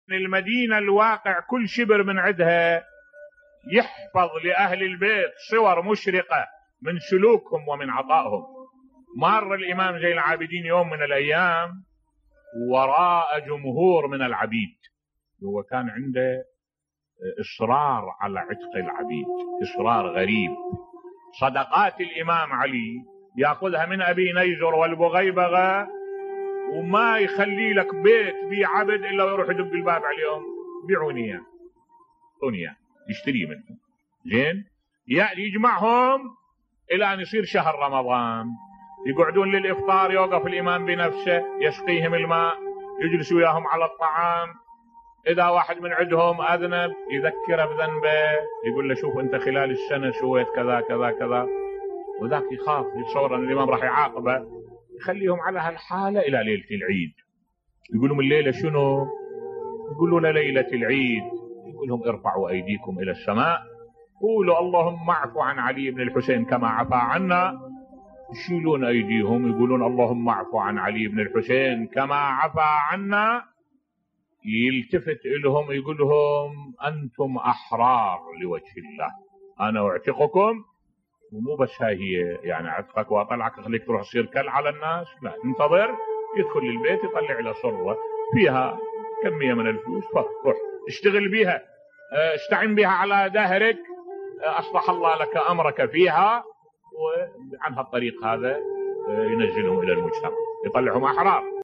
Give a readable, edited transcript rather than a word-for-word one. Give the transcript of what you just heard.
المدينة الواقع كل شبر من عندها يحفظ لأهل البيت صور مشرقة من سلوكهم ومن عطائهم. مر الإمام زين العابدين يوم من الأيام وراء جمهور من العبيد، هو كان عنده إصرار على عتق العبيد، إصرار غريب. صدقات الإمام علي يأخذها من أبي نيزر والبغيبغة وما يخلي لك بيت بي عبد إلا ويروح يدق الباب عليهم، بيعوني اياه، اعطوني اياه، يشتري منهم. زين، يجمعهم إلى أن يصير شهر رمضان، يقعدون للإفطار، يوقف الإمام بنفسه يسقيهم الماء، يجلس وياهم على الطعام. إذا واحد من عندهم أذنب يذكره بذنبه، يقول له شوف أنت خلال السنة سويت كذا كذا كذا، وذاك يخاف يتصور أن الإمام راح يعاقبه، يخليهم على هالحالة إلى ليلة العيد. يقول لهم الليلة شنو؟ يقولوا له ليلة العيد. يقول لهم ارفعوا أيديكم إلى السماء، قولوا اللهم اعف عن علي بن الحسين كما عفا عنا. يشيلون أيديهم يقولون اللهم اعف عن علي بن الحسين كما عفا عنا. يلتفت إلهم يقول لهم أنتم أحرار لوجه الله، أنا أعتقكم. ومو بس هي يعني عتقك وأطلعك أخليك تروح تصير كل على الناس، لا، انتظر يدخل للبيت يطلع له صرة فيها كمية من الفلوس، روح اشتغل بها، استعن بها على دهرك، أصلح الله لك أمرك فيها. وعن هالطريق هذا ينزلهم إلى المجتمع، يطلعهم أحرار.